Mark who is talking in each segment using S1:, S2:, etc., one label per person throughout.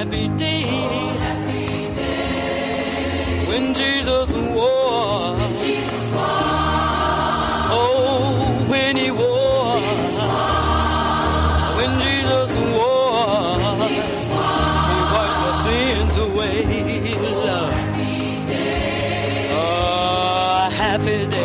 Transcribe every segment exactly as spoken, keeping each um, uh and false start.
S1: happy day. Oh, happy day. When Jesus wore. When Jesus wore. Oh, when he wore. When Jesus wore. When Jesus wore. He washed my sins away. Oh, happy day. Oh, happy day.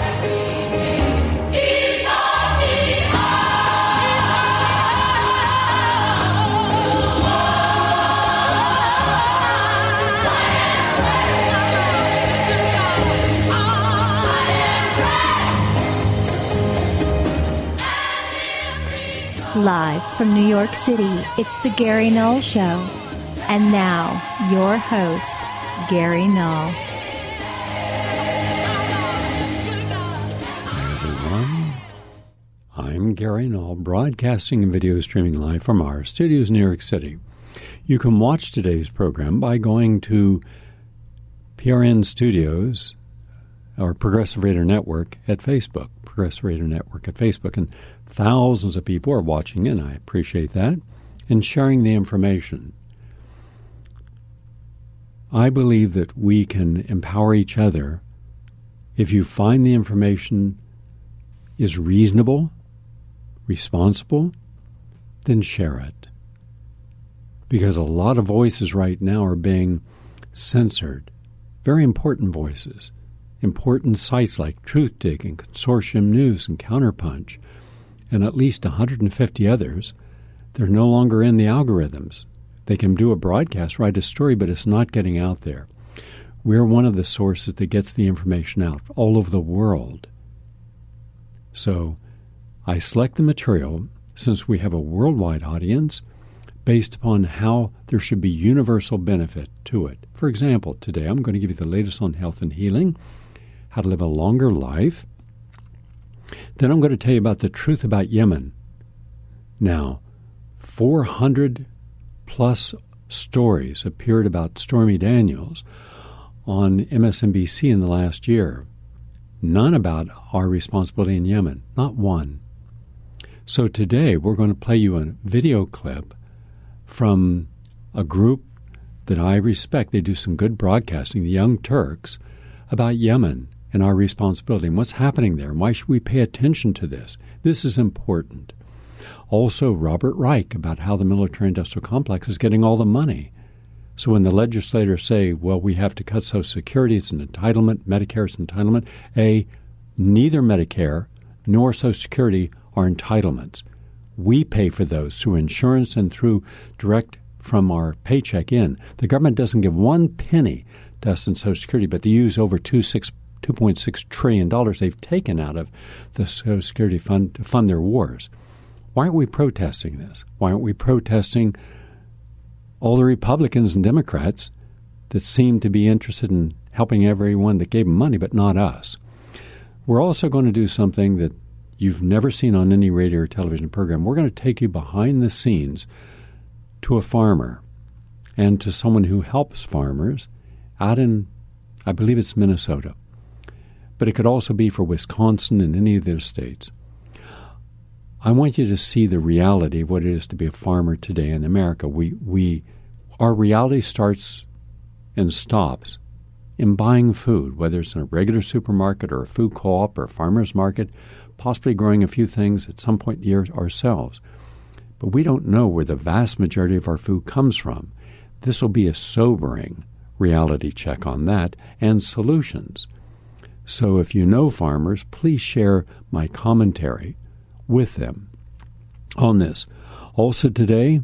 S2: Live from New York City, it's the Gary Null Show. And now, your host, Gary Null.
S3: Hi, everyone. I'm Gary Null, broadcasting and video streaming live from our studios in New York City. You can watch today's program by going to P R N Studios, or Progressive Radio Network at Facebook. Progressive Radio Network at Facebook. And thousands of people are watching, and I appreciate that, and sharing the information. I believe that we can empower each other if you find the information is reasonable, responsible, then share it. Because a lot of voices right now are being censored. Very important voices. Important sites like Truthdig and Consortium News and Counterpunch, and at least one hundred fifty others, they're no longer in the algorithms. They can do a broadcast, write a story, but it's not getting out there. We're one of the sources that gets the information out all over the world. So I select the material, since we have a worldwide audience, based upon how there should be universal benefit to it. For example, today I'm going to give you the latest on health and healing, how to live a longer life. Then I'm going to tell you about the truth about Yemen. Now, four hundred plus stories appeared about Stormy Daniels on M S N B C in the last year. None about our responsibility in Yemen. Not one. So today we're going to play you a video clip from a group that I respect. They do some good broadcasting, the Young Turks, about Yemen and our responsibility and what's happening there and why should we pay attention to this. This is important. Also, Robert Reich about how the military-industrial complex is getting all the money. So when the legislators say, well, we have to cut Social Security, it's an entitlement, Medicare is an entitlement, A, neither Medicare nor Social Security are entitlements. We pay for those through insurance and through direct from our paycheck in. The government doesn't give one penny to us in Social Security, but they use over two point six trillion dollars they've taken out of the Social Security fund to fund their wars. Why aren't we protesting this? Why aren't we protesting all the Republicans and Democrats that seem to be interested in helping everyone that gave them money, but not us? We're also going to do something that you've never seen on any radio or television program. We're going to take you behind the scenes to a farmer and to someone who helps farmers out in, I believe it's Minnesota. But it could also be for Wisconsin and any of their states. I want you to see the reality of what it is to be a farmer today in America. We, we, our reality starts and stops in buying food, whether it's in a regular supermarket or a food co-op or a farmer's market, possibly growing a few things at some point in the year ourselves. But we don't know where the vast majority of our food comes from. This will be a sobering reality check on that and solutions. So if you know farmers, please share my commentary with them on this. Also today,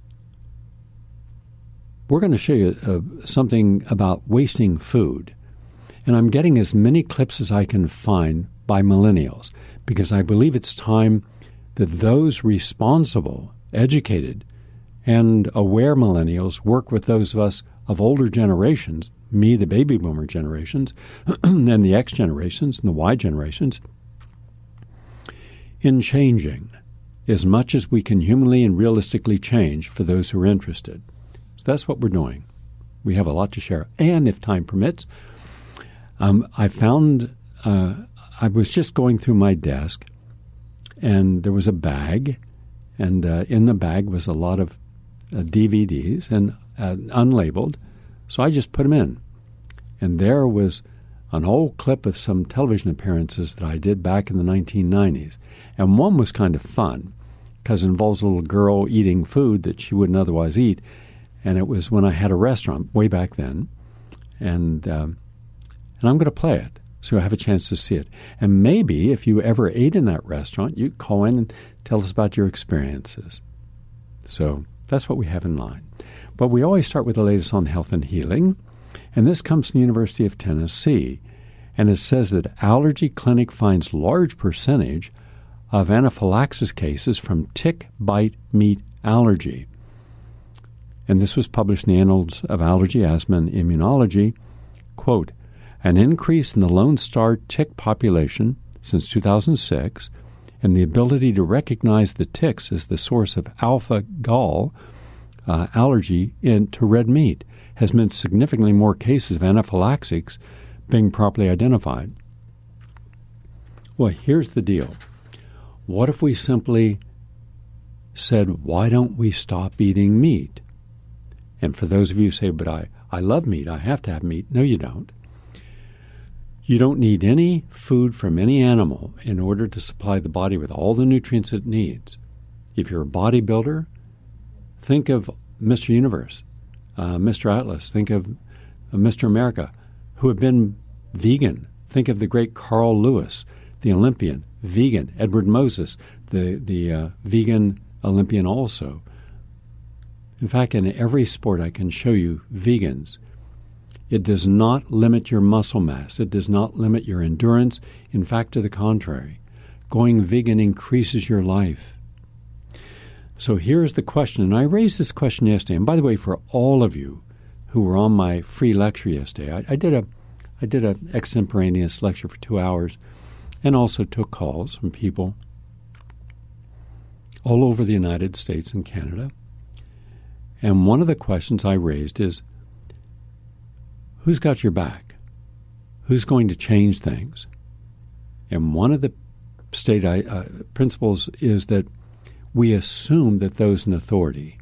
S3: we're going to show you uh, something about wasting food. And I'm getting as many clips as I can find by millennials because I believe it's time that those responsible, educated, and aware millennials work with those of us of older generations, me, the baby boomer generations, and the X generations and the Y generations, in changing as much as we can humanly and realistically change for those who are interested. So that's what we're doing. We have a lot to share. And if time permits, um, I found, uh, I was just going through my desk, and there was a bag, and uh, in the bag was a lot of uh, D V Ds and uh, unlabeled, so I just put them in. And there was an old clip of some television appearances that I did back in the nineteen nineties. And one was kind of fun because it involves a little girl eating food that she wouldn't otherwise eat. And it was when I had a restaurant way back then. And, um, and I'm going to play it so you'll have a chance to see it. And maybe if you ever ate in that restaurant, you call in and tell us about your experiences. So that's what we have in line. But we always start with the latest on health and healing. And this comes from the University of Tennessee. And it says that Allergy Clinic finds large percentage of anaphylaxis cases from tick bite meat allergy. And this was published in the Annals of Allergy, Asthma, and Immunology. Quote, an increase in the Lone Star tick population since two thousand six and the ability to recognize the ticks as the source of alpha gall uh, allergy in, to red meat has meant significantly more cases of anaphylaxis being properly identified. Well, here's the deal. What if we simply said, why don't we stop eating meat? And for those of you who say, but I, I love meat, I have to have meat. No, you don't. You don't need any food from any animal in order to supply the body with all the nutrients it needs. If you're a bodybuilder, think of Mister Universe, uh, Mister Atlas, think of uh, Mister America, who have been vegan. Think of the great Carl Lewis, the Olympian, vegan. Edward Moses, the, the uh, vegan Olympian also. In fact, in every sport I can show you vegans. It does not limit your muscle mass. It does not limit your endurance. In fact, to the contrary, going vegan increases your life. So here's the question, and I raised this question yesterday. And by the way, for all of you who were on my free lecture yesterday, I, I did a, I did an extemporaneous lecture for two hours, and also took calls from people all over the United States and Canada. And one of the questions I raised is, who's got your back? Who's going to change things? And one of the state uh, principles is that we assume that those in authority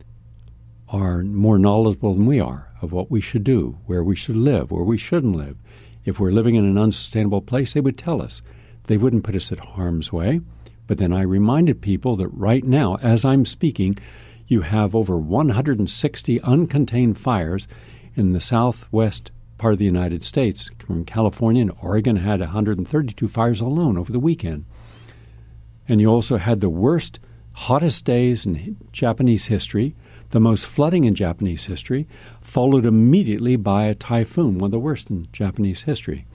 S3: are more knowledgeable than we are of what we should do, where we should live, where we shouldn't live. If we're living in an unsustainable place, they would tell us. They wouldn't put us at harm's way. But then I reminded people that right now, as I'm speaking, you have over one hundred sixty uncontained fires in the southwest part of the United States. From California and Oregon had one hundred thirty-two fires alone over the weekend. And you also had the worst, hottest days in Japanese history, the most flooding in Japanese history, followed immediately by a typhoon, one of the worst in Japanese history.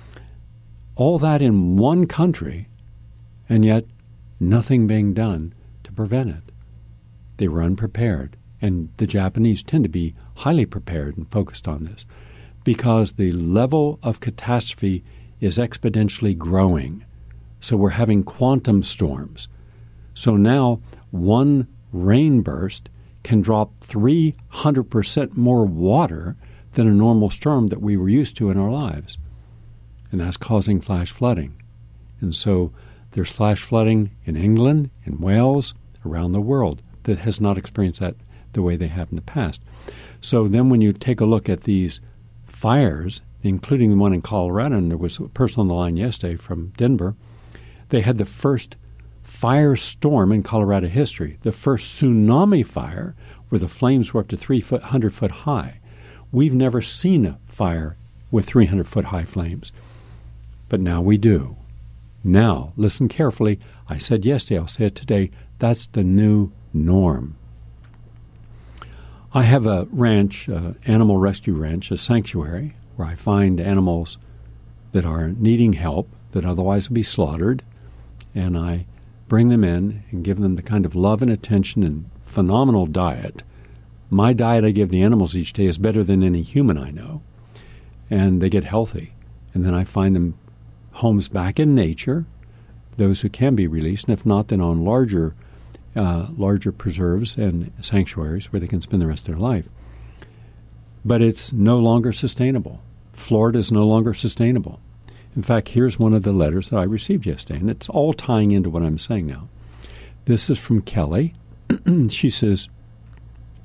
S3: All that in one country, and yet nothing being done to prevent it. They were unprepared. And the Japanese tend to be highly prepared and focused on this because the level of catastrophe is exponentially growing. So we're having quantum storms. So now one rain burst can drop three hundred percent more water than a normal storm that we were used to in our lives. And that's causing flash flooding. And so there's flash flooding in England, in Wales, around the world that has not experienced that the way they have in the past. So then when you take a look at these fires, including the one in Colorado, and there was a person on the line yesterday from Denver, they had the first firestorm in Colorado history, the first tsunami fire where the flames were up to three hundred foot high. We've never seen a fire with three hundred foot high flames, but now we do. Now, listen carefully. I said yesterday, I'll say it today, that's the new norm. I have a ranch, uh, animal rescue ranch, a sanctuary, where I find animals that are needing help, that otherwise would be slaughtered, and I bring them in and give them the kind of love and attention and phenomenal diet. My diet I give the animals each day is better than any human I know, and they get healthy. And then I find them homes back in nature, those who can be released, and if not, then on larger Uh, larger preserves and sanctuaries where they can spend the rest of their life. But it's no longer sustainable. Florida is no longer sustainable. In fact, here's one of the letters that I received yesterday, and it's all tying into what I'm saying now. This is from Kelly. She says,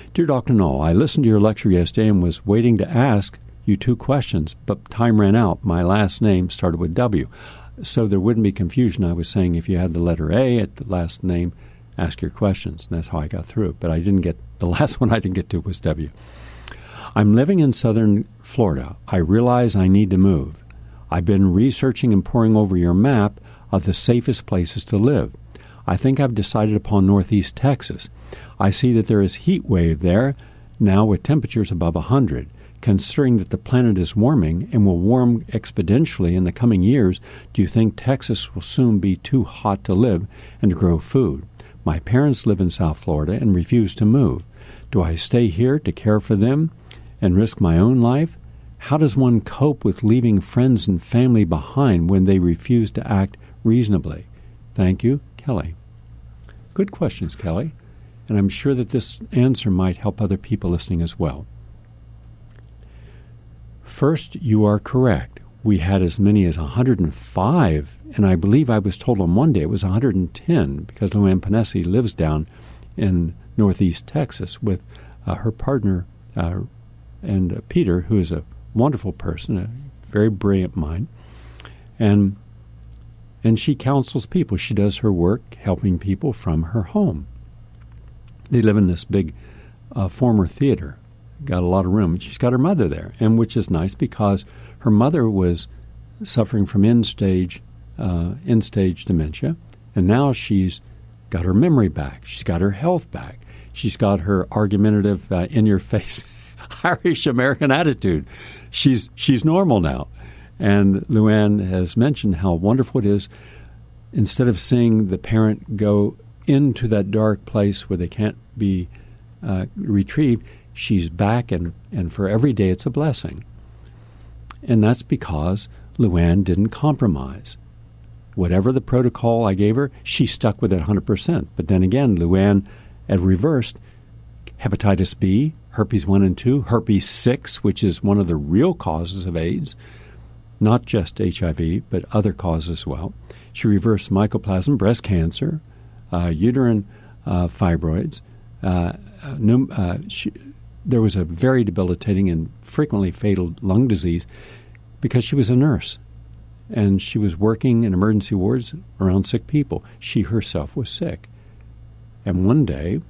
S3: Dear Doctor Null, I listened to your lecture yesterday and was waiting to ask you two questions, but time ran out. My last name started with W. So there wouldn't be confusion. I was saying if you had the letter A at the last name, ask your questions. And that's how I got through. But I didn't get, the last one I didn't get to was W. I'm living in southern Florida. I realize I need to move. I've been researching and poring over your map of the safest places to live. I think I've decided upon northeast Texas. I see that there is heat wave there now with temperatures above one hundred. Considering that the planet is warming and will warm exponentially in the coming years, do you think Texas will soon be too hot to live and to grow food? My parents live in South Florida and refuse to move. Do I stay here to care for them and risk my own life? How does one cope with leaving friends and family behind when they refuse to act reasonably? Thank you, Kelly. Good questions, Kelly, and I'm sure that this answer might help other people listening as well. First, you are correct. We had as many as one hundred five, and I believe I was told on one day it was one hundred ten, because Luann Panesi lives down in northeast Texas with uh, her partner uh, and uh, Peter, who is a wonderful person, a very brilliant mind, and and she counsels people. She does her work helping people from her home. They live in this big uh, former theater, got a lot of room, and she's got her mother there, and which is nice because her mother was suffering from end-stage uh, end-stage dementia, and now she's got her memory back. She's got her health back. She's got her argumentative, uh, in-your-face Irish-American attitude. She's she's normal now. And Luann has mentioned how wonderful it is, instead of seeing the parent go into that dark place where they can't be uh, retrieved, she's back, and, and for every day it's a blessing. And that's because Luann didn't compromise. Whatever the protocol I gave her, she stuck with it one hundred percent. But then again, Luann had reversed hepatitis B, herpes one and two, herpes six, which is one of the real causes of AIDS, not just H I V, but other causes as well. She reversed mycoplasma, breast cancer, uh, uterine uh, fibroids. Uh, pneum- uh, she, there was a very debilitating and frequently fatal lung disease because she was a nurse, and she was working in emergency wards around sick people. She herself was sick. And one day,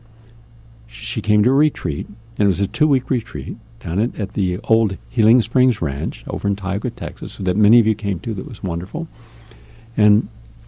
S3: she came to a retreat, and it was a two-week retreat down at, at the old Healing Springs Ranch over in Tioga, Texas, that many of you came to. That was wonderful. And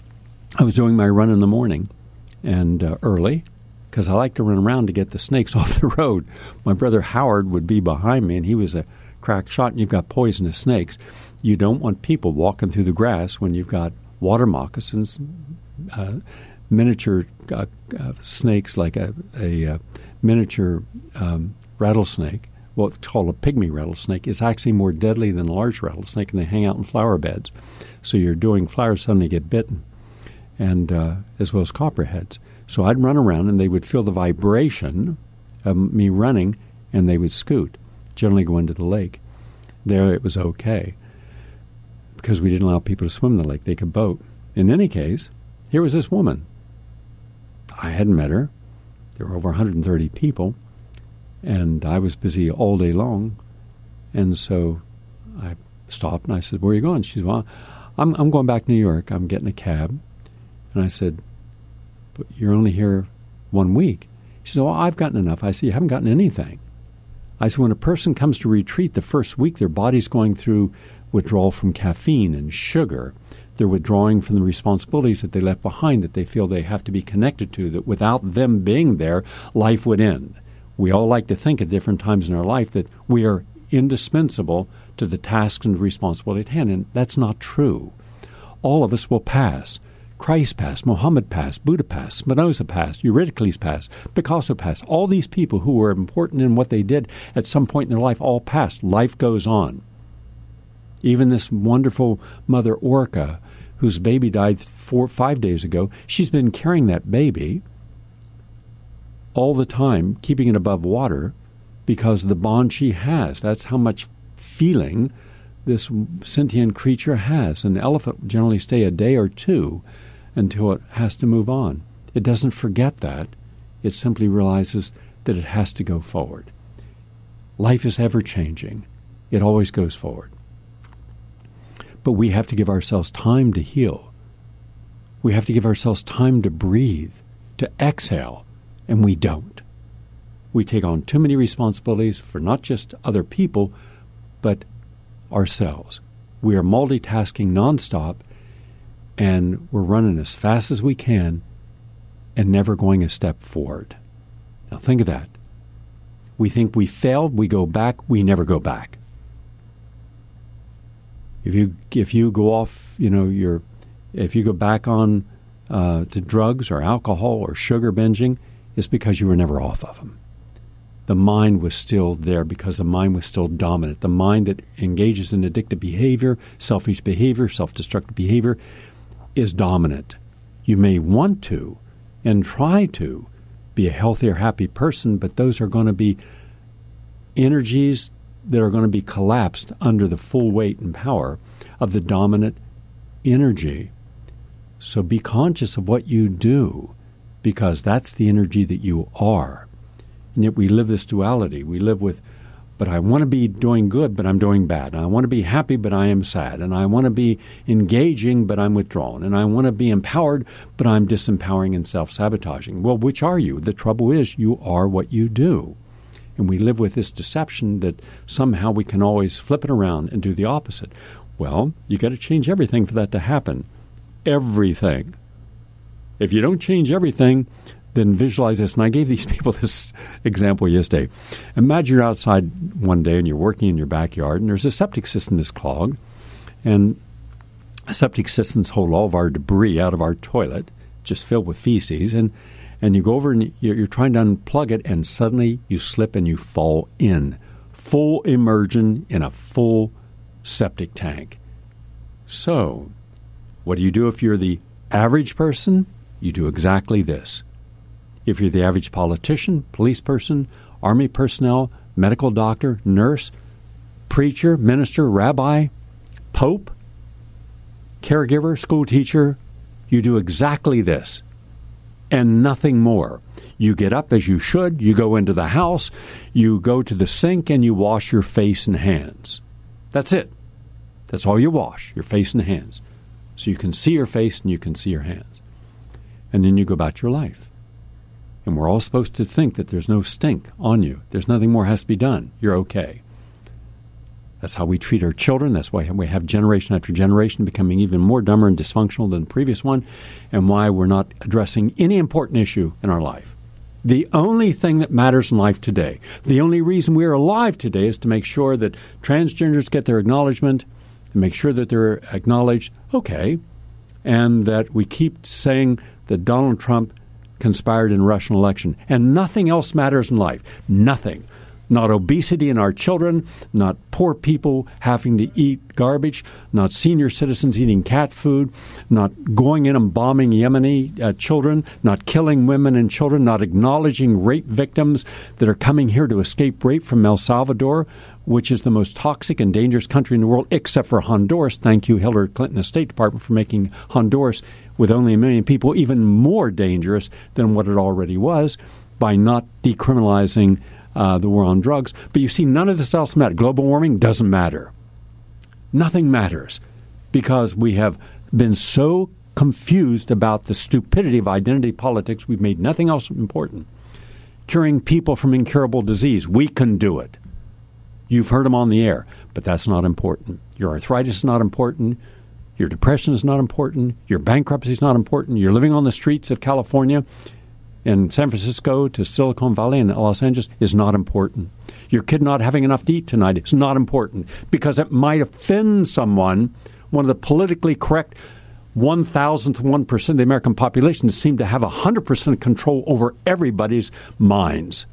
S3: I was doing my run in the morning, and uh, early, because I like to run around to get the snakes off the road. My brother Howard would be behind me, and he was a crack shot, and you've got poisonous snakes. You don't want people walking through the grass when you've got water moccasins, uh, miniature uh, uh, snakes like a, a, a miniature um, rattlesnake. What's called a pygmy rattlesnake is actually more deadly than a large rattlesnake, and they hang out in flower beds. So you're doing flowers, suddenly get bitten, and uh, as well as copperheads. So I'd run around, and they would feel the vibration of me running, and they would scoot, generally go into the lake. There it was okay, because we didn't allow people to swim in the lake. They could boat. In any case, here was this woman. I hadn't met her. There were over one hundred thirty people, and I was busy all day long. And so I stopped, and I said, "Where are you going?" She said, "Well, I'm, I'm going back to New York. I'm getting a cab." And I said, "But you're only here one week." She said, "Well, I've gotten enough." I said, "You haven't gotten anything." I said, when a person comes to retreat the first week, their body's going through withdrawal from caffeine and sugar. They're withdrawing from the responsibilities that they left behind, that they feel they have to be connected to, that without them being there, life would end. We all like to think at different times in our life that we are indispensable to the tasks and responsibility at hand, and that's not true. All of us will pass. Christ passed, Muhammad passed, Buddha passed, Spinoza passed, Eurydice passed, Picasso passed. All these people who were important in what they did at some point in their life all passed. Life goes on. Even this wonderful mother Orca, whose baby died four, five days ago, she's been carrying that baby all the time, keeping it above water because of the bond she has. That's how much feeling this sentient creature has. An elephant will generally stay a day or two until it has to move on. It doesn't forget that. It simply realizes that it has to go forward. Life is ever-changing. It always goes forward. But we have to give ourselves time to heal. We have to give ourselves time to breathe, to exhale, and we don't. We take on too many responsibilities for not just other people, but ourselves. We are multitasking nonstop, and we're running as fast as we can and never going a step forward. Now think of that. We think we failed, we go back, we never go back. If you if you go off, you know, your if you go back on uh, to drugs or alcohol or sugar binging, it's because you were never off of them. The mind was still there because the mind was still dominant. The mind that engages in addictive behavior, selfish behavior, self-destructive behavior is dominant. You may want to and try to be a healthier, happy person, but those are going to be energies that are going to be collapsed under the full weight and power of the dominant energy. So be conscious of what you do, because that's the energy that you are. And yet we live this duality. We live with, but I want to be doing good, but I'm doing bad. And I want to be happy, but I am sad. And I want to be engaging, but I'm withdrawn. And I want to be empowered, but I'm disempowering and self-sabotaging. Well, which are you? The trouble is you are what you do. And we live with this deception that somehow we can always flip it around and do the opposite. Well, you got to change everything for that to happen. Everything. If you don't change everything, then visualize this. And I gave these people this example yesterday. Imagine you're outside one day and you're working in your backyard and there's a septic system that's clogged. And septic systems hold all of our debris out of our toilet, just filled with feces. And And you go over and you're, you're trying to unplug it, and suddenly you slip and you fall in. Full immersion in a full septic tank. So, what do you do if you're the average person? You do exactly this. If you're the average politician, police person, army personnel, medical doctor, nurse, preacher, minister, rabbi, pope, caregiver, school teacher, you do exactly this. And nothing more. You get up as you should, you go into the house, you go to the sink, and you wash your face and hands. That's it. That's all you wash, your face and hands. So you can see your face and you can see your hands. And then you go about your life. And we're all supposed to think that there's no stink on you. There's nothing more has to be done. You're okay. That's how we treat our children. That's why we have generation after generation becoming even more dumber and dysfunctional than the previous one, and why we're not addressing any important issue in our life. The only thing that matters in life today, the only reason we're alive today is to make sure that transgenders get their acknowledgement, to make sure that they're acknowledged, okay, and that we keep saying that Donald Trump conspired in a Russian election. And nothing else matters in life. Nothing. Not obesity in our children, not poor people having to eat garbage, not senior citizens eating cat food, not going in and bombing Yemeni uh, children, not killing women and children, not acknowledging rape victims that are coming here to escape rape from El Salvador, which is the most toxic and dangerous country in the world, except for Honduras. Thank you, Hillary Clinton, the State Department, for making Honduras, with only a million people, even more dangerous than what it already was by not decriminalizing Uh, the war on drugs. But you see, none of this else matters. Global warming doesn't matter. Nothing matters because we have been so confused about the stupidity of identity politics, we've made nothing else important. Curing people from incurable disease, we can do it. You've heard them on the air, but that's not important. Your arthritis is not important. Your depression is not important. Your bankruptcy is not important. You're living on the streets of California in San Francisco to Silicon Valley and Los Angeles is not important. Your kid not having enough to eat tonight is not important because it might offend someone. One of the politically correct one thousandth one percent of the American population seem to have one hundred percent control over everybody's minds.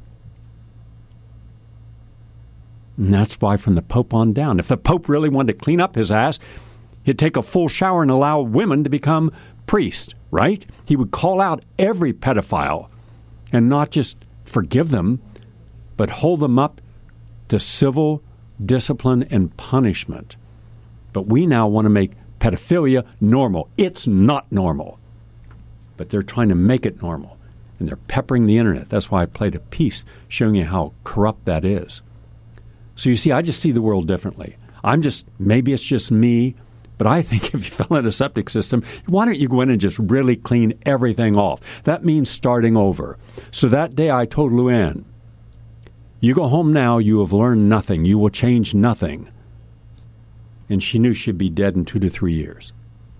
S3: And that's why from the Pope on down, if the Pope really wanted to clean up his ass, he'd take a full shower and allow women to become priests, right? He would call out every pedophile and not just forgive them, but hold them up to civil discipline and punishment. But we now want to make pedophilia normal. It's not normal. But they're trying to make it normal. And they're peppering the internet. That's why I played a piece showing you how corrupt that is. So you see, I just see the world differently. I'm just, maybe it's just me, but I think if you fell in a septic system, why don't you go in and just really clean everything off? That means starting over. So that day I told Luann, you go home now, you have learned nothing. You will change nothing. And she knew she'd be dead in two to three years.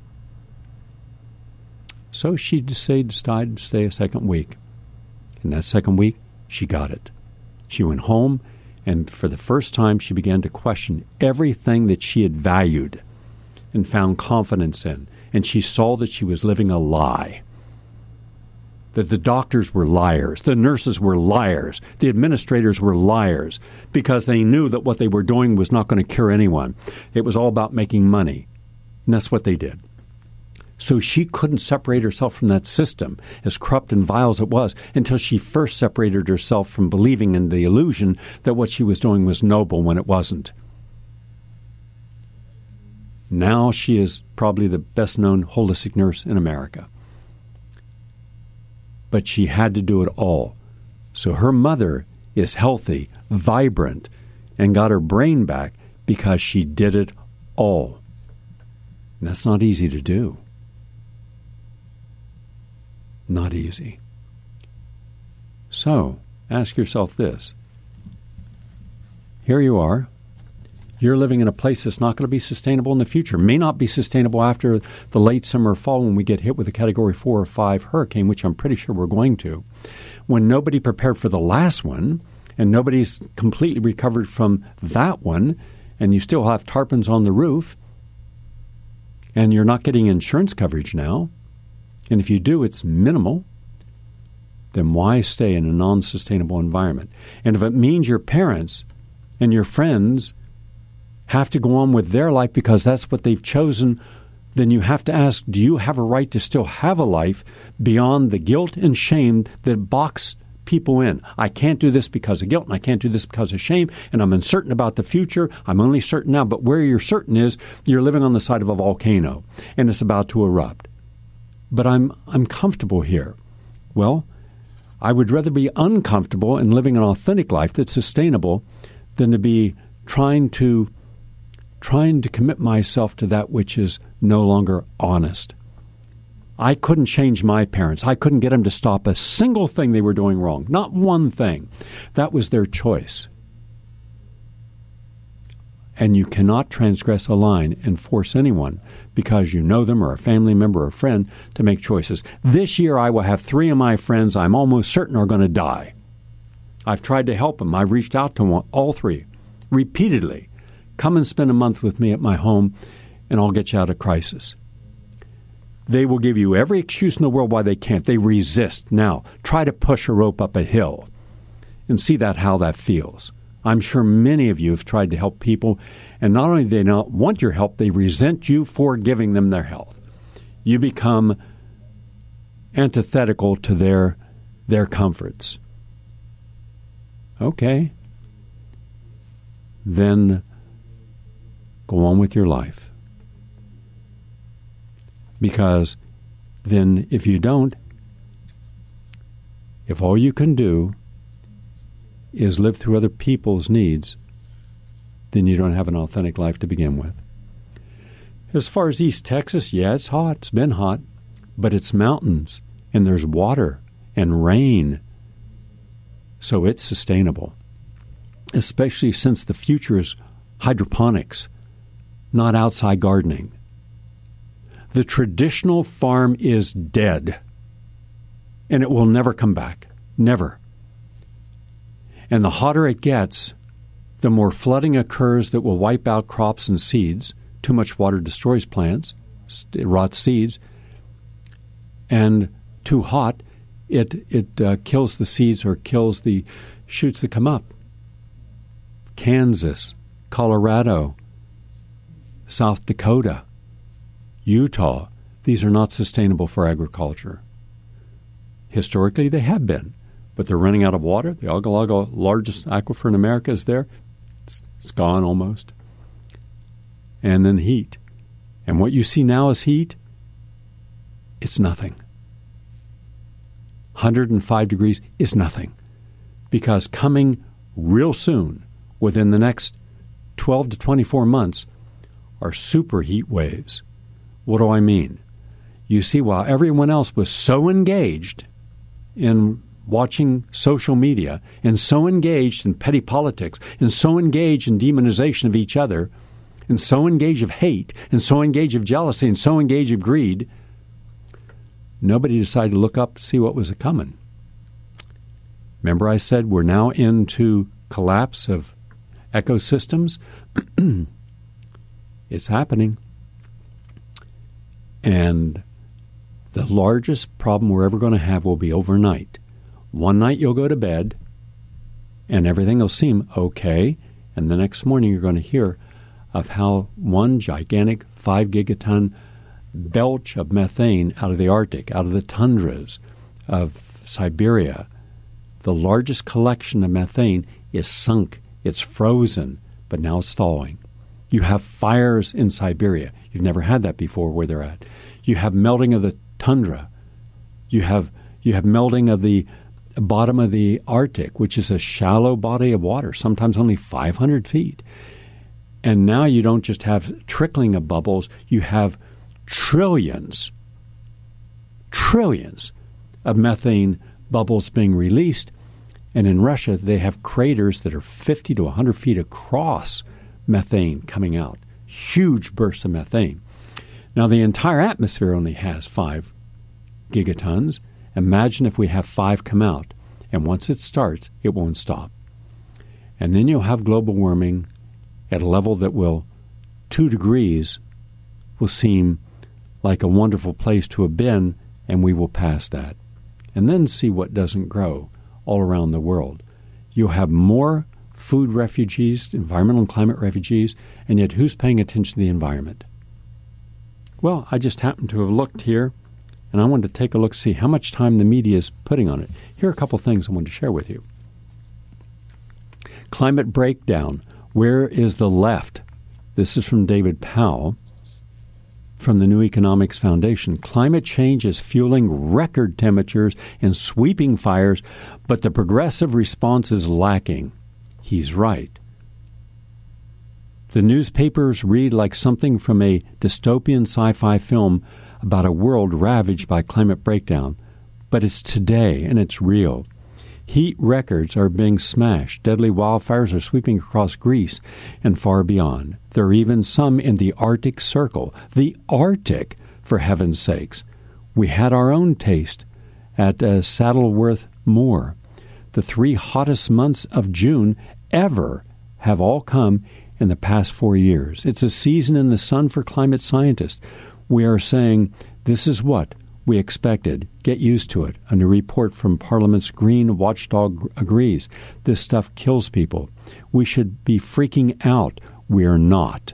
S3: So she decided, decided to stay a second week. And that second week, she got it. She went home, and for the first time, she began to question everything that she had valued and found confidence in. And she saw that she was living a lie. That the doctors were liars, the nurses were liars, the administrators were liars, because they knew that what they were doing was not going to cure anyone. It was all about making money. And that's what they did. So she couldn't separate herself from that system, as corrupt and vile as it was, until she first separated herself from believing in the illusion that what she was doing was noble when it wasn't. Now she is probably the best-known holistic nurse in America. But she had to do it all. So her mother is healthy, vibrant, and got her brain back because she did it all. And that's not easy to do. Not easy. So, ask yourself this. Here you are. You're living in a place that's not going to be sustainable in the future. May not be sustainable after the late summer or fall when we get hit with a Category four or five hurricane, which I'm pretty sure we're going to. When nobody prepared for the last one, and nobody's completely recovered from that one, and you still have tarpaulins on the roof, and you're not getting insurance coverage now, and if you do, it's minimal, then why stay in a non-sustainable environment? And if it means your parents and your friends have to go on with their life because that's what they've chosen, then you have to ask, do you have a right to still have a life beyond the guilt and shame that box people in? I can't do this because of guilt, and I can't do this because of shame, and I'm uncertain about the future. I'm only certain now, but where you're certain is you're living on the side of a volcano, and it's about to erupt. But I'm I'm comfortable here. Well, I would rather be uncomfortable and living an authentic life that's sustainable than to be trying to trying to commit myself to that which is no longer honest. I couldn't change my parents. I couldn't get them to stop a single thing they were doing wrong. Not one thing. That was their choice. And you cannot transgress a line and force anyone because you know them or a family member or a friend to make choices. This year I will have three of my friends I'm almost certain are going to die. I've tried to help them. I've reached out to one, all three repeatedly. Come and spend a month with me at my home and I'll get you out of crisis. They will give you every excuse in the world why they can't. They resist. Now, try to push a rope up a hill and see that how that feels. I'm sure many of you have tried to help people, and not only do they not want your help, they resent you for giving them their help. You become antithetical to their their comforts. Okay. Then go on with your life. Because then if you don't, if all you can do is live through other people's needs, then you don't have an authentic life to begin with. As far as East Texas, yeah, it's hot. It's been hot. But it's mountains, and there's water and rain. So it's sustainable, especially since the future is hydroponics, not outside gardening. The traditional farm is dead, and it will never come back. Never. And the hotter it gets, the more flooding occurs that will wipe out crops and seeds. Too much water destroys plants, it rots seeds. And too hot, it it uh, kills the seeds or kills the shoots that come up. Kansas, Colorado, South Dakota, Utah, these are not sustainable for agriculture. Historically, they have been. But they're running out of water. The Ogallala, largest aquifer in America, is there. It's, it's gone almost. And then heat. And what you see now as heat, it's nothing. hundred five degrees is nothing. Because coming real soon, within the next twelve to twenty-four months, are super heat waves. What do I mean? You see, while everyone else was so engaged in watching social media and so engaged in petty politics and so engaged in demonization of each other and so engaged of hate and so engaged of jealousy and so engaged of greed, nobody decided to look up to see what was coming. Remember I said we're now into collapse of ecosystems? It's happening. And the largest problem we're ever going to have will be overnight. One night you'll go to bed and everything will seem okay, and the next morning you're going to hear of how one gigantic five gigaton belch of methane out of the Arctic, out of the tundras of Siberia, the largest collection of methane, is sunk. It's frozen, but now it's thawing. You have fires in Siberia. You've never had that before where they're at. You have melting of the tundra. You have you have melting of the bottom of the Arctic, which is a shallow body of water, sometimes only five hundred feet. And now you don't just have trickling of bubbles, you have trillions, trillions of methane bubbles being released. And in Russia, they have craters that are fifty to one hundred feet across, methane coming out. Huge bursts of methane. Now, the entire atmosphere only has five gigatons. Imagine if we have five come out, and once it starts, it won't stop. And then you'll have global warming at a level that will, two degrees will seem like a wonderful place to have been, and we will pass that. And then see what doesn't grow all around the world. You'll have more food refugees, environmental and climate refugees, and yet who's paying attention to the environment? Well, I just happened to have looked here, and I wanted to take a look, see how much time the media is putting on it. Here are a couple things I wanted to share with you. Climate breakdown. Where is the left? This is from David Powell from the New Economics Foundation. Climate change is fueling record temperatures and sweeping fires, but the progressive response is lacking. He's right. The newspapers read like something from a dystopian sci-fi film about a world ravaged by climate breakdown, but it's today and it's real. Heat records are being smashed. Deadly wildfires are sweeping across Greece and far beyond. There are even some in the Arctic Circle. The Arctic, for heaven's sakes. We had our own taste at uh, Saddleworth Moor. The three hottest months of June ever have all come in the past four years. It's a season in the sun for climate scientists. We are saying this is what we expected. Get used to it. A new report from Parliament's Green Watchdog agrees. This stuff kills people. We should be freaking out. We're not.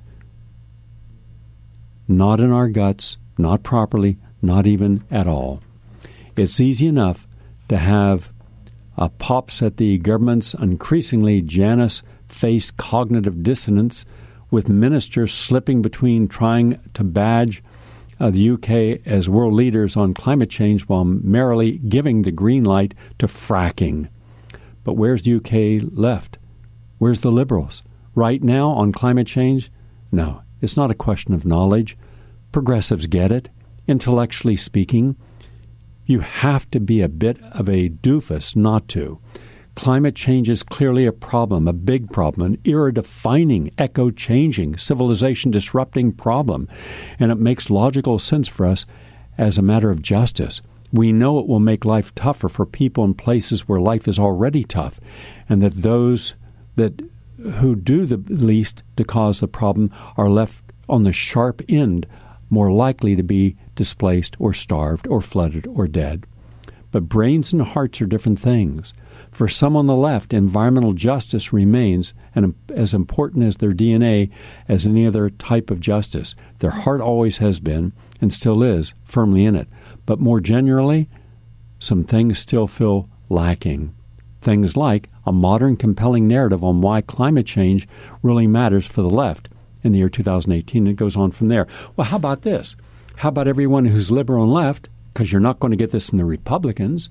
S3: Not in our guts, not properly, not even at all. It's easy enough to have uh, pops at the government's increasingly Janus-faced cognitive dissonance, with ministers slipping between trying to badge uh, the U K as world leaders on climate change while merrily giving the green light to fracking. But where's the U K left? Where's the liberals? Right now on climate change? No, it's not a question of knowledge. Progressives get it. Intellectually speaking, you have to be a bit of a doofus not to. Climate change is clearly a problem, a big problem, an era-defining, echo-changing, civilization-disrupting problem, and it makes logical sense for us as a matter of justice. We know it will make life tougher for people in places where life is already tough, and that those that who do the least to cause the problem are left on the sharp end, more likely to be displaced or starved or flooded or dead. But brains and hearts are different things. For some on the left, environmental justice remains an, as important as their D N A as any other type of justice. Their heart always has been and still is firmly in it. But more generally, some things still feel lacking. Things like a modern, compelling narrative on why climate change really matters for the left in the year two thousand eighteen. It goes on from there. Well, how about this? How about everyone who's liberal and left, because you're not going to get this in the Republicans,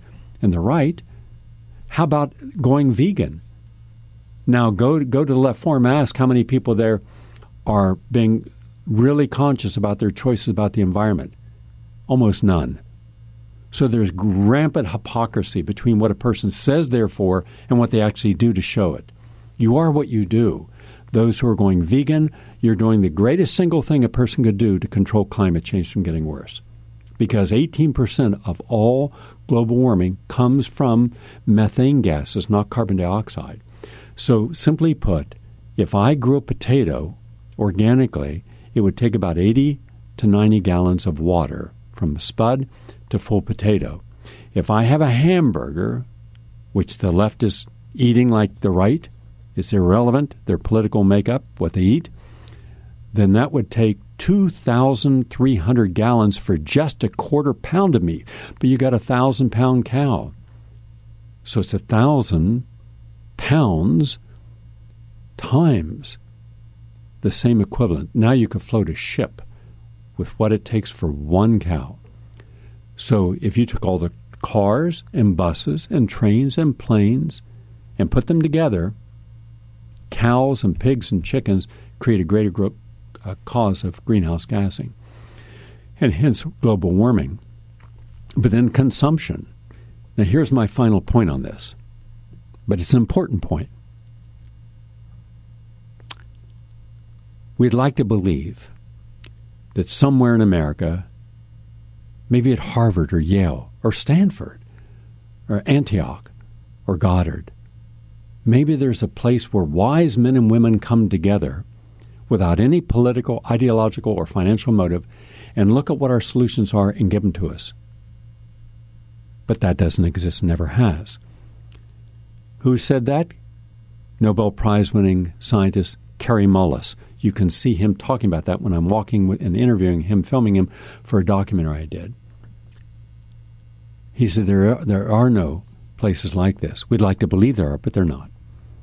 S3: and the right. How about going vegan? Now go go to the left forum, ask how many people there are being really conscious about their choices about the environment. Almost none. So there's rampant hypocrisy between what a person says they're for and what they actually do to show it. You are what you do. Those who are going vegan, you're doing the greatest single thing a person could do to control climate change from getting worse. Because eighteen percent of all global warming comes from methane gases, not carbon dioxide. So simply put, if I grew a potato organically, it would take about eighty to ninety gallons of water from spud to full potato. If I have a hamburger, which the left is eating like the right, it's irrelevant, their political makeup, what they eat, then that would take two thousand three hundred gallons for just a quarter pound of meat. But you got a one thousand pound cow. So it's one thousand pounds times the same equivalent. Now you could float a ship with what it takes for one cow. So if you took all the cars and buses and trains and planes and put them together, cows and pigs and chickens create a greater gro- uh, cause of greenhouse gassing, and hence global warming. But then consumption. Now here's my final point on this, but it's an important point. We'd like to believe that somewhere in America, maybe at Harvard or Yale or Stanford or Antioch or Goddard, maybe there's a place where wise men and women come together without any political, ideological, or financial motive and look at what our solutions are and give them to us. But that doesn't exist, never has. Who said that? Nobel Prize-winning scientist Kary Mullis. You can see him talking about that when I'm walking with, and interviewing him, filming him for a documentary I did. He said there are, there are no places like this. We'd like to believe there are, but they're not.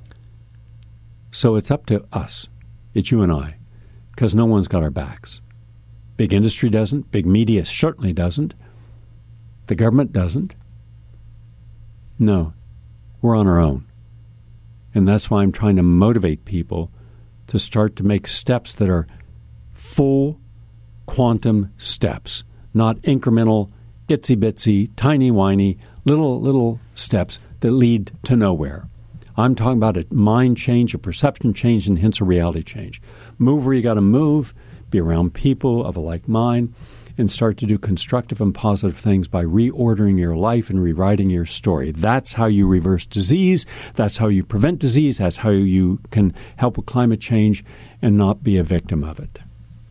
S3: So it's up to us. It's you and I, because no one's got our backs. Big industry doesn't. Big media certainly doesn't. The government doesn't. No, we're on our own. And that's why I'm trying to motivate people to start to make steps that are full quantum steps, not incremental, itsy-bitsy, tiny-whiny, little, little steps that lead to nowhere. I'm talking about a mind change, a perception change, and hence a reality change. Move where you got to move, be around people of a like mind, and start to do constructive and positive things by reordering your life and rewriting your story. That's how you reverse disease. That's how you prevent disease. That's how you can help with climate change and not be a victim of it.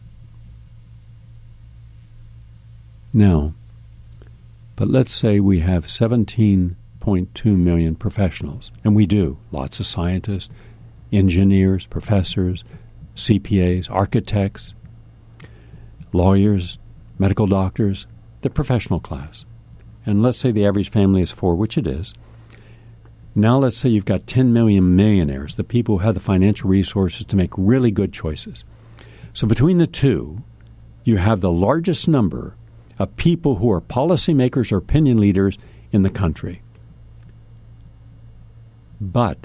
S3: Now, but let's say we have seventeen point two million professionals, and we do. Lots of scientists, engineers, professors, C P As, architects, lawyers, medical doctors, the professional class. And let's say the average family is four, which it is. Now let's say you've got ten million millionaires, the people who have the financial resources to make really good choices. So between the two, you have the largest number of people who are policymakers or opinion leaders in the country. But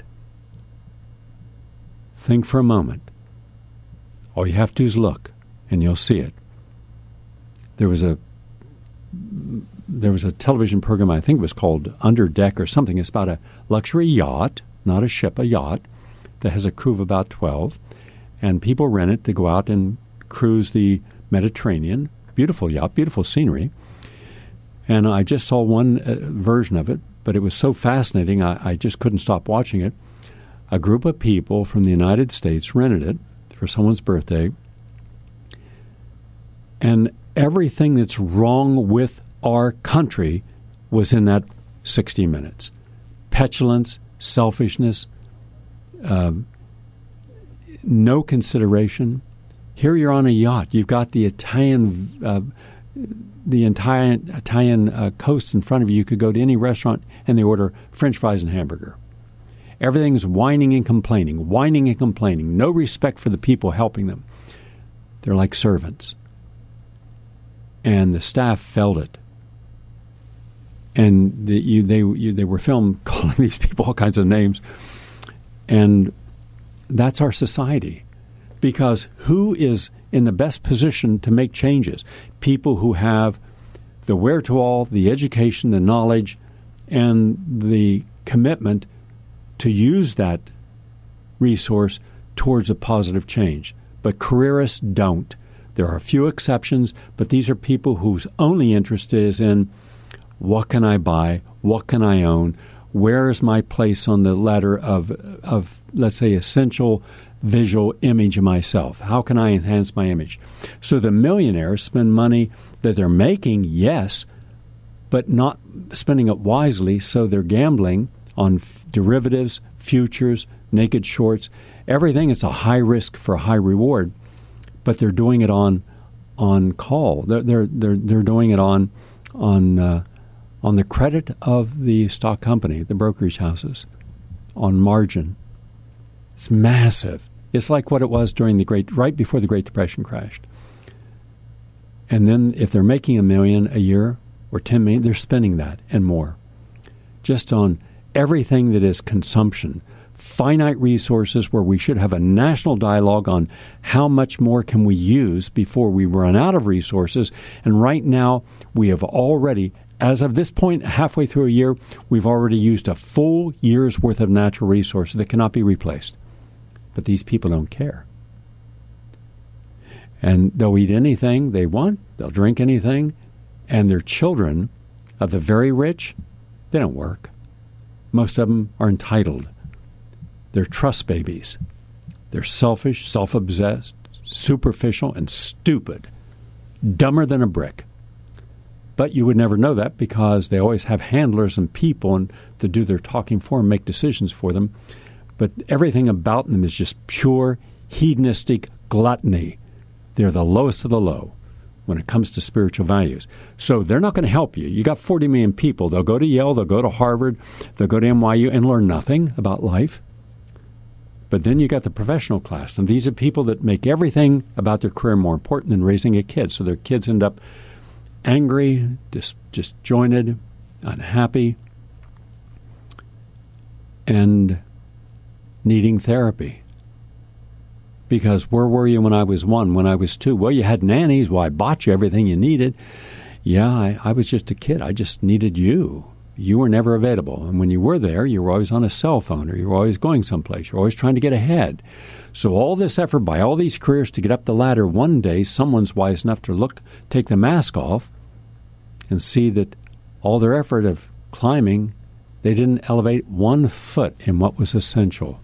S3: think for a moment. All you have to do is look, and you'll see it. There was a there was a television program, I think it was called Under Deck or something. It's about a luxury yacht, not a ship, a yacht, that has a crew of about twelve. And people rent it to go out and cruise the Mediterranean. Beautiful yacht, beautiful scenery. And I just saw one uh, version of it, but it was so fascinating, I, I just couldn't stop watching it. A group of people from the United States rented it for someone's birthday. And everything that's wrong with our country was in that sixty minutes. Petulance, selfishness, uh, no consideration. Here you're on a yacht. You've got the Italian, uh, the entire Italian uh, coast in front of you. You could go to any restaurant and they order French fries and hamburger. Everything's whining and complaining, whining and complaining. No respect for the people helping them. They're like servants. And the staff felt it. And the, you, they you, they were filmed calling these people all kinds of names. And that's our society. Because who is in the best position to make changes? People who have the wherewithal, the education, the knowledge, and the commitment to use that resource towards a positive change. But careerists don't. There are a few exceptions, but these are people whose only interest is in what can I buy, what can I own, where is my place on the ladder of, of let's say, essential visual image of myself? How can I enhance my image? So the millionaires spend money that they're making, yes, but not spending it wisely, so they're gambling on f- derivatives, futures, naked shorts, everything. It's a high risk for a high reward, but they're doing it on on call. They're they're they're, they're doing it on on uh, on the credit of the stock company, the brokerage houses, on margin. It's massive. It's like what it was during the great right before the Great Depression crashed. And then if they're making a million a year or ten million, they're spending that and more, just on everything that is consumption. Finite resources where we should have a national dialogue on how much more can we use before we run out of resources. And right now, we have already, as of this point, halfway through a year, we've already used a full year's worth of natural resources that cannot be replaced. But these people don't care. And they'll eat anything they want, they'll drink anything, and their children of the very rich, they don't work. Most of them are entitled. They're trust babies. They're selfish, self-obsessed, superficial, and stupid. Dumber than a brick. But you would never know that because they always have handlers and people and to do their talking for them, make decisions for them. But everything about them is just pure hedonistic gluttony. They're the lowest of the low when it comes to spiritual values. So they're not going to help you. You got forty million people. They'll go to Yale, they'll go to Harvard, they'll go to N Y U and learn nothing about life. But then you got the professional class, and these are people that make everything about their career more important than raising a kid. So their kids end up angry, dis- disjointed, unhappy, and needing therapy. Because where were you when I was one, when I was two? Well, you had nannies. Well, I bought you everything you needed. Yeah, I, I was just a kid. I just needed you. You were never available. And when you were there, you were always on a cell phone or you were always going someplace. You're always trying to get ahead. So all this effort by all these careers to get up the ladder, one day someone's wise enough to look, take the mask off and see that all their effort of climbing, they didn't elevate one foot in what was essential.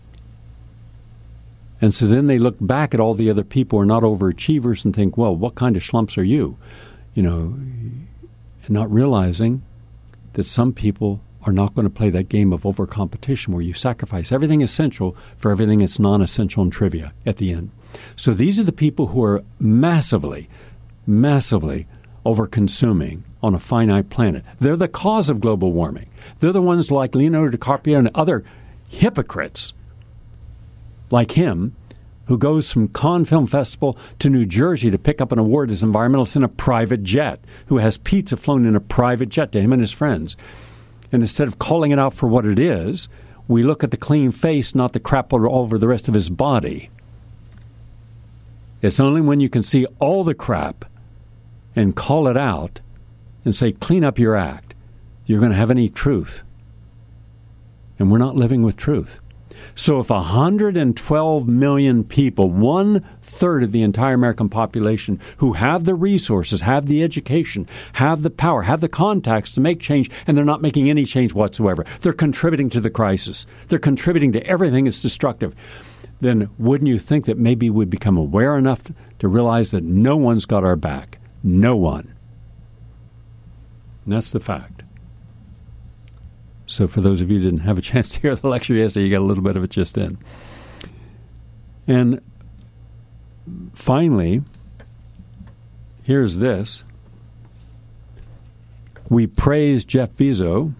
S3: And so then they look back at all the other people who are not overachievers and think, well, what kind of schlumps are you? You know, and not realizing that some people are not going to play that game of over-competition where you sacrifice everything essential for everything that's non-essential and trivia at the end. So these are the people who are massively, massively over-consuming on a finite planet. They're the cause of global warming. They're the ones like Leonardo DiCaprio and other hypocrites like him, who goes from Cannes Film Festival to New Jersey to pick up an award as environmentalist in a private jet, who has pizza flown in a private jet to him and his friends. And instead of calling it out for what it is, we look at the clean face, not the crap all over the rest of his body. It's only when you can see all the crap and call it out and say, clean up your act, you're going to have any truth. And we're not living with truth. So if one hundred twelve million people, one-third of the entire American population, who have the resources, have the education, have the power, have the contacts to make change, and they're not making any change whatsoever, they're contributing to the crisis, they're contributing to everything that's destructive, then wouldn't you think that maybe we'd become aware enough to realize that no one's got our back? No one. And that's the fact. So for those of you who didn't have a chance to hear the lecture yesterday, you got a little bit of it just in. And finally, here's this. We praise Jeff Bezos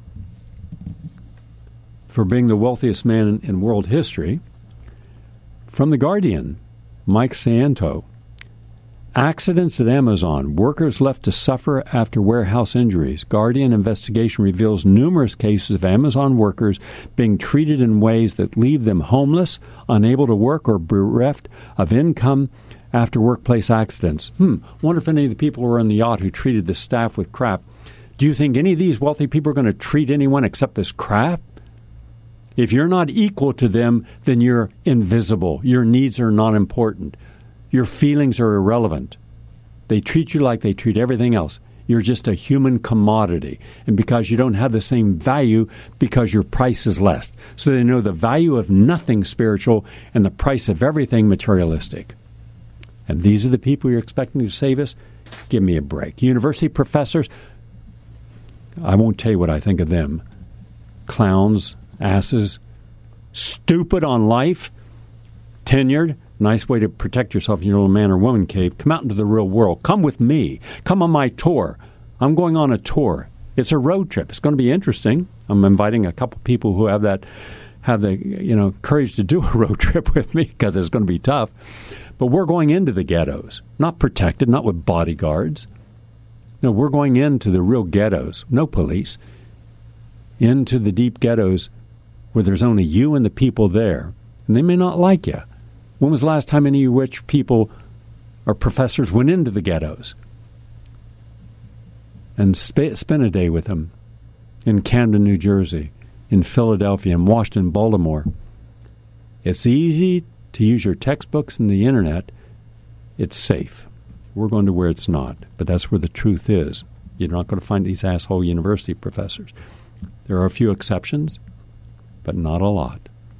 S3: for being the wealthiest man in, in world history. From The Guardian, Mike Santo. Accidents at Amazon. Workers left to suffer after warehouse injuries. Guardian investigation reveals numerous cases of Amazon workers being treated in ways that leave them homeless, unable to work, or bereft of income after workplace accidents. Hmm. Wonder if any of the people who were on the yacht who treated the staff with crap. Do you think any of these wealthy people are going to treat anyone except this crap? If you're not equal to them, then you're invisible. Your needs are not important. Your feelings are irrelevant. They treat you like they treat everything else. You're just a human commodity. And because you don't have the same value, because your price is less. So they know the value of nothing spiritual and the price of everything materialistic. And these are the people you're expecting to save us? Give me a break. University professors, I won't tell you what I think of them. Clowns, asses, stupid on life, tenured. Nice way to protect yourself in your little man or woman cave. Come out into the real world. Come with me. Come on my tour. I'm going on a tour. It's a road trip. It's going to be interesting. I'm inviting a couple people who have that, have the you know courage to do a road trip with me because it's going to be tough. But we're going into the ghettos, not protected, not with bodyguards. No, we're going into the real ghettos. No police. Into the deep ghettos where there's only you and the people there, and they may not like you. When was the last time any of you rich people or professors went into the ghettos and sp- spent a day with them in Camden, New Jersey, in Philadelphia, in Washington, Baltimore? It's easy to use your textbooks and the internet. It's safe. We're going to where it's not, but that's where the truth is. You're not going to find these asshole university professors. There are a few exceptions, but not a lot.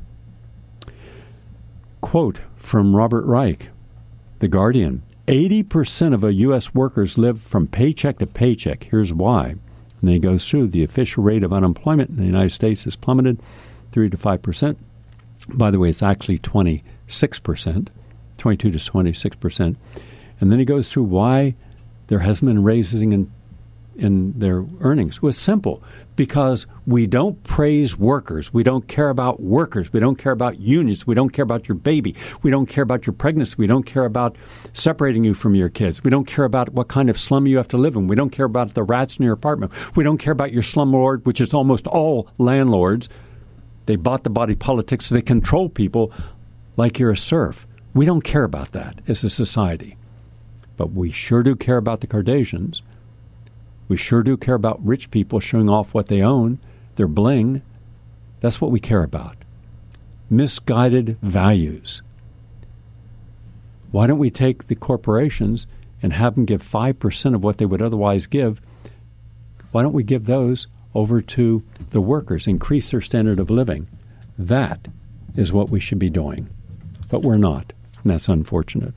S3: Quote from Robert Reich, The Guardian. eighty percent of U S workers live from paycheck to paycheck. Here's why. And then he goes through the official rate of unemployment in the United States has plummeted three to five percent. By the way, it's actually twenty-six percent, twenty-two to twenty-six percent. And then he goes through why there hasn't been raising in in their earnings. It was simple. Because we don't praise workers. We don't care about workers. We don't care about unions. We don't care about your baby. We don't care about your pregnancy. We don't care about separating you from your kids. We don't care about what kind of slum you have to live in. We don't care about the rats in your apartment. We don't care about your slumlord, which is almost all landlords. They bought the body politic so they control people like you're a serf. We don't care about that as a society. But we sure do care about the Kardashians. We sure do care about rich people showing off what they own, their bling. That's what we care about. Misguided values. Why don't we take the corporations and have them give five percent of what they would otherwise give? Why don't we give those over to the workers, increase their standard of living? That is what we should be doing. But we're not, and that's unfortunate.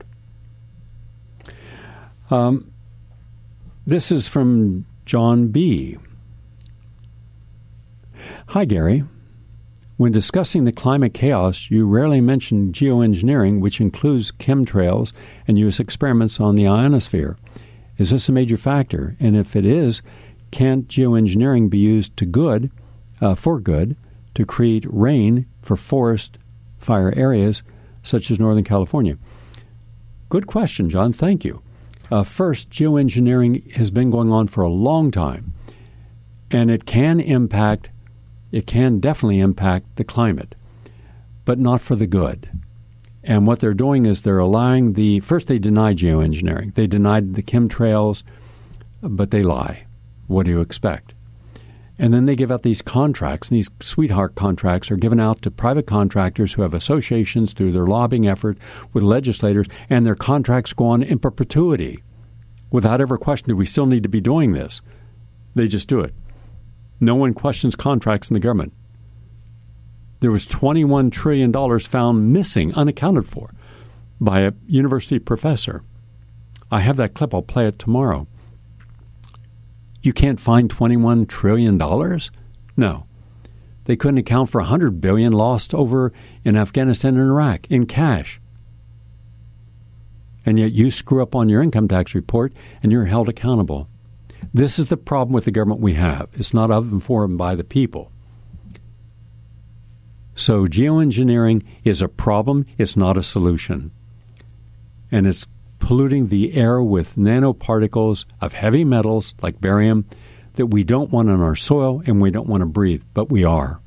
S3: Um. This is from John B. Hi, Gary. When discussing the climate chaos, you rarely mention geoengineering, which includes chemtrails and U S experiments on the ionosphere. Is this a major factor? And if it is, can't geoengineering be used to good, uh, for good, to create rain for forest fire areas such as Northern California? Good question, John. Thank you. Uh, first, geoengineering has been going on for a long time, and it can impact, it can definitely impact the climate, but not for the good. And what they're doing is they're allowing the, first they denied geoengineering. They denied the chemtrails, but they lie. What do you expect? And then they give out these contracts, and these sweetheart contracts are given out to private contractors who have associations through their lobbying effort with legislators, and their contracts go on in perpetuity without ever questioning, do we still need to be doing this? They just do it. No one questions contracts in the government. There was twenty-one trillion dollars found missing, unaccounted for, by a university professor. I have that clip. I'll play it tomorrow. You can't find twenty-one trillion dollars? No. They couldn't account for one hundred billion dollars lost over in Afghanistan and Iraq in cash. And yet you screw up on your income tax report and you're held accountable. This is the problem with the government we have. It's not of and for and by the people. So geoengineering is a problem. It's not a solution. And it's polluting the air with nanoparticles of heavy metals like barium that we don't want in our soil and we don't want to breathe, but we are.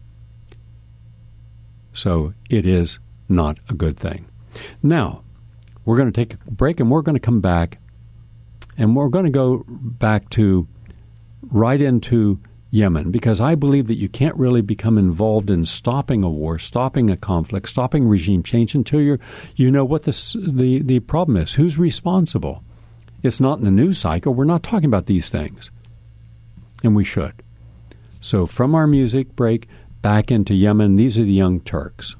S3: So it is not a good thing. Now, we're going to take a break and we're going to come back and we're going to go back to right into Yemen, because I believe that you can't really become involved in stopping a war, stopping a conflict, stopping regime change until you're, you know what the, the, the problem is. Who's responsible? It's not in the news cycle. We're not talking about these things. And we should. So from our music break, back into Yemen, these are the Young Turks.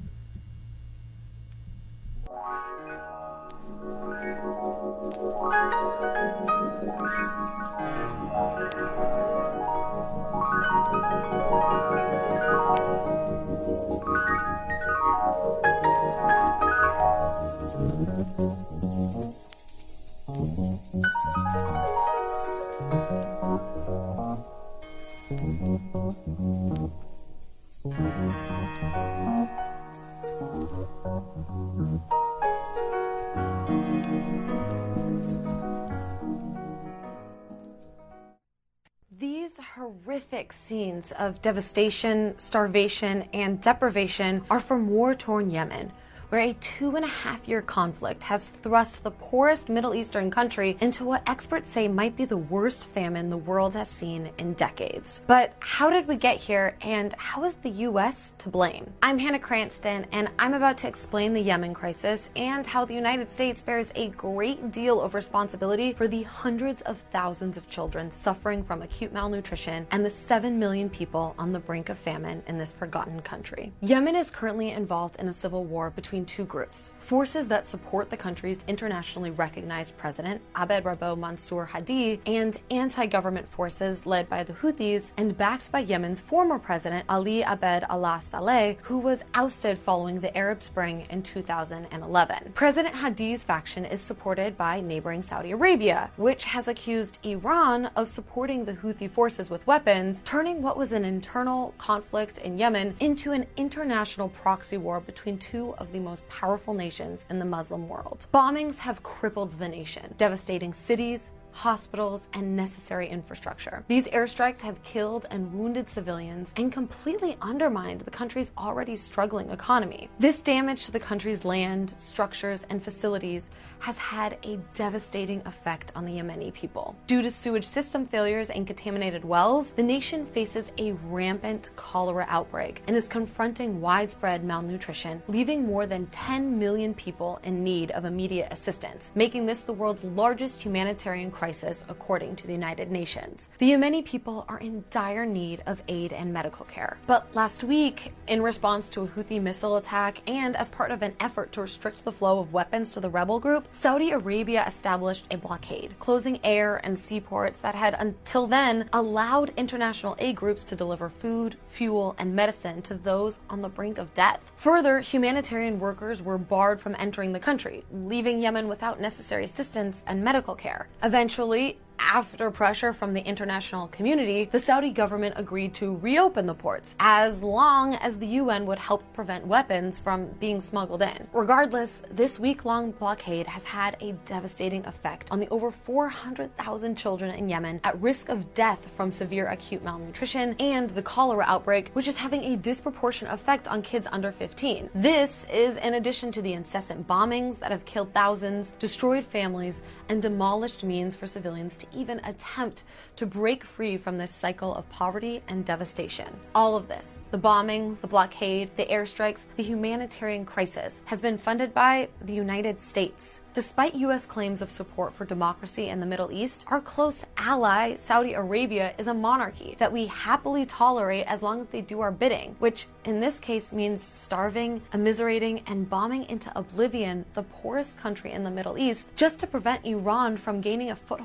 S4: These horrific scenes of devastation, starvation, and deprivation are from war-torn Yemen, where a two and a half year conflict has thrust the poorest Middle Eastern country into what experts say might be the worst famine the world has seen in decades. But how did we get here, and how is the U S to blame? I'm Hannah Cranston, and I'm about to explain the Yemen crisis and how the United States bears a great deal of responsibility for the hundreds of thousands of children suffering from acute malnutrition and the seven million people on the brink of famine in this forgotten country. Yemen is currently involved in a civil war between two groups: forces that support the country's internationally recognized president, Abed Rabbo Mansour Hadi, and anti-government forces led by the Houthis and backed by Yemen's former president, Ali Abed Allah Saleh, who was ousted following the Arab Spring in two thousand eleven. President Hadi's faction is supported by neighboring Saudi Arabia, which has accused Iran of supporting the Houthi forces with weapons, turning what was an internal conflict in Yemen into an international proxy war between two of the most powerful nations in the Muslim world. Bombings have crippled the nation, devastating cities, hospitals, and necessary infrastructure. These airstrikes have killed and wounded civilians and completely undermined the country's already struggling economy. This damage to the country's land, structures, and facilities has had a devastating effect on the Yemeni people. Due to sewage system failures and contaminated wells, the nation faces a rampant cholera outbreak and is confronting widespread malnutrition, leaving more than ten million people in need of immediate assistance, making this the world's largest humanitarian crisis crisis, according to the United Nations. The Yemeni people are in dire need of aid and medical care. But last week, in response to a Houthi missile attack and as part of an effort to restrict the flow of weapons to the rebel group, Saudi Arabia established a blockade, closing air and seaports that had until then allowed international aid groups to deliver food, fuel, and medicine to those on the brink of death. Further, humanitarian workers were barred from entering the country, leaving Yemen without necessary assistance and medical care. Eventually, Eventually, after pressure from the international community, the Saudi government agreed to reopen the ports as long as the U N would help prevent weapons from being smuggled in. Regardless, this week-long blockade has had a devastating effect on the over four hundred thousand children in Yemen at risk of death from severe acute malnutrition and the cholera outbreak, which is having a disproportionate effect on kids under fifteen. This is in addition to the incessant bombings that have killed thousands, destroyed families, and demolished means for civilians to even attempt to break free from this cycle of poverty and devastation. All of this, the bombings, the blockade, the airstrikes, the humanitarian crisis, has been funded by the United States. Despite U S claims of support for democracy in the Middle East, our close ally, Saudi Arabia, is a monarchy that we happily tolerate as long as they do our bidding, which in this case means starving, immiserating, and bombing into oblivion the poorest country in the Middle East just to prevent Iran from gaining a foothold in the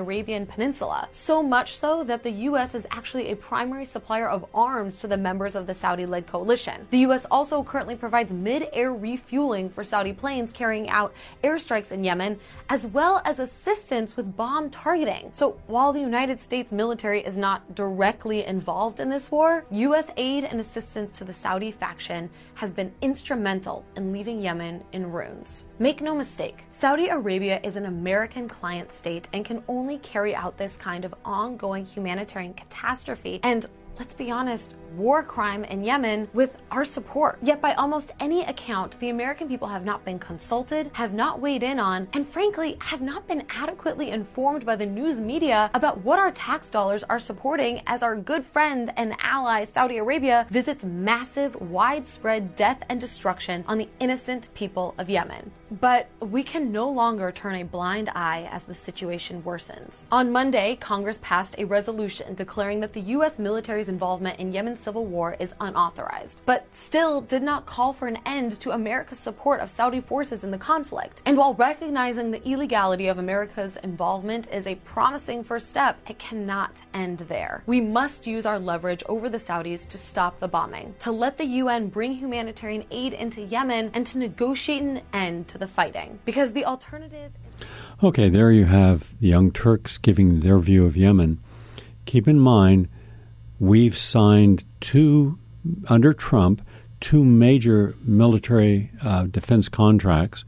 S4: Arabian Peninsula. So much so that the U S is actually a primary supplier of arms to the members of the Saudi-led coalition. The U S also currently provides mid-air refueling for Saudi planes carrying out airstrikes in Yemen, as well as assistance with bomb targeting. So while the United States military is not directly involved in this war, U S aid and assistance to the Saudi faction has been instrumental in leaving Yemen in ruins. Make no mistake, Saudi Arabia is an American client state and can only carry out this kind of ongoing humanitarian catastrophe and, let's be honest, war crime in Yemen with our support. Yet by almost any account, the American people have not been consulted, have not weighed in on, and frankly, have not been adequately informed by the news media about what our tax dollars are supporting as our good friend and ally Saudi Arabia visits massive, widespread death and destruction on the innocent people of Yemen. But we can no longer turn a blind eye as the situation worsens. On Monday, Congress passed a resolution declaring that the U S military's involvement in Yemen's civil war is unauthorized, but still did not call for an end to America's support of Saudi forces in the conflict. And while recognizing the illegality of America's involvement is a promising first step, it cannot end there. We must use our leverage over the Saudis to stop the bombing, to let the U N bring humanitarian aid into Yemen, and to negotiate an end to the fighting. Because the alternative is...
S3: Okay, there you have the Young Turks giving their view of Yemen. Keep in mind, we've signed two, under Trump, two major military uh, defense contracts.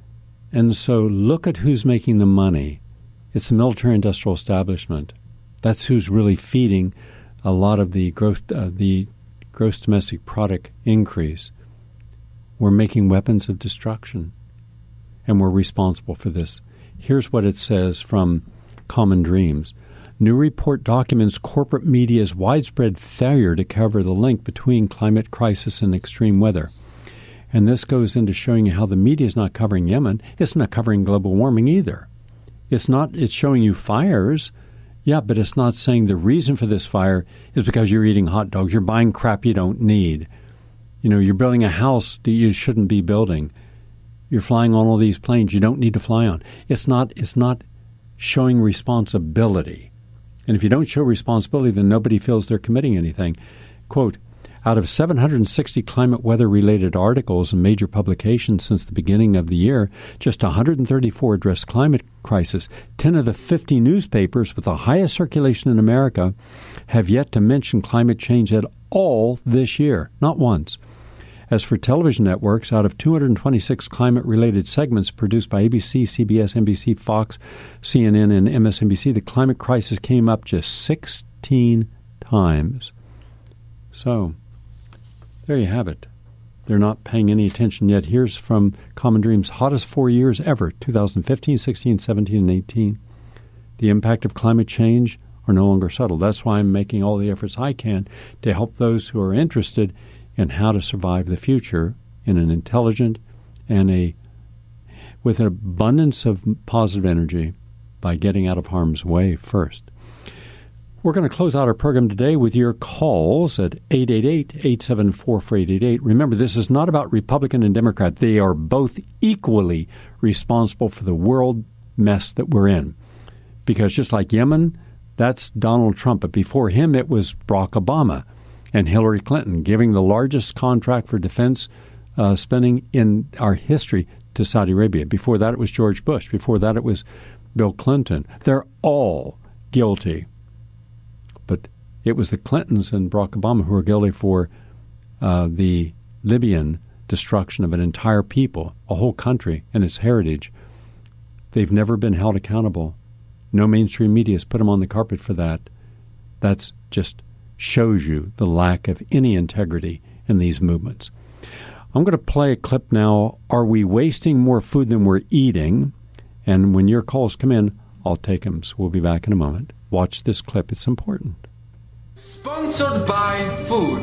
S3: And so look at who's making the money. It's the military-industrial establishment. That's who's really feeding a lot of the gross, uh, the gross domestic product increase. We're making weapons of destruction, and we're responsible for this. Here's what it says from Common Dreams. New report documents corporate media's widespread failure to cover the link between climate crisis and extreme weather. And this goes into showing you how the media is not covering Yemen. It's not covering global warming either. It's not. It's showing you fires, yeah, but it's not saying the reason for this fire is because you're eating hot dogs. You're buying crap you don't need. You know, you're building a house that you shouldn't be building. You're flying on all these planes you don't need to fly on. It's not. It's not showing responsibility. And if you don't show responsibility, then nobody feels they're committing anything. Quote, out of seven hundred sixty climate weather-related articles in major publications since the beginning of the year, just one hundred thirty-four addressed climate crisis. ten of the fifty newspapers with the highest circulation in America have yet to mention climate change at all this year, not once. As for television networks, out of two hundred twenty-six climate-related segments produced by A B C, C B S, N B C, Fox, C N N, and M S N B C, the climate crisis came up just sixteen times. So, there you have it. They're not paying any attention yet. Here's from Common Dreams' hottest four years ever, two thousand fifteen, sixteen, seventeen, and eighteen. The impact of climate change are no longer subtle. That's why I'm making all the efforts I can to help those who are interested in how to survive the future in an intelligent and a with an abundance of positive energy by getting out of harm's way first. We're going to close out our program today with your calls at eight eight eight, eight seven four, four eight eight eight. Remember, this is not about Republican and Democrat. They are both equally responsible for the world mess that we're in. Because just like Yemen, that's Donald Trump. But before him, it was Barack Obama and Hillary Clinton giving the largest contract for defense uh, spending in our history to Saudi Arabia. Before that, it was George Bush. Before that, it was Bill Clinton. They're all guilty. But it was the Clintons and Barack Obama who were guilty for uh, the Libyan destruction of an entire people, a whole country, and its heritage. They've never been held accountable. No mainstream media has put them on the carpet for that. That's just shows you the lack of any integrity in these movements. I'm going to play a clip now. Are we wasting more food than we're eating? And when your calls come in, I'll take them. So we'll be back in a moment. Watch this clip. It's important.
S5: Sponsored by food.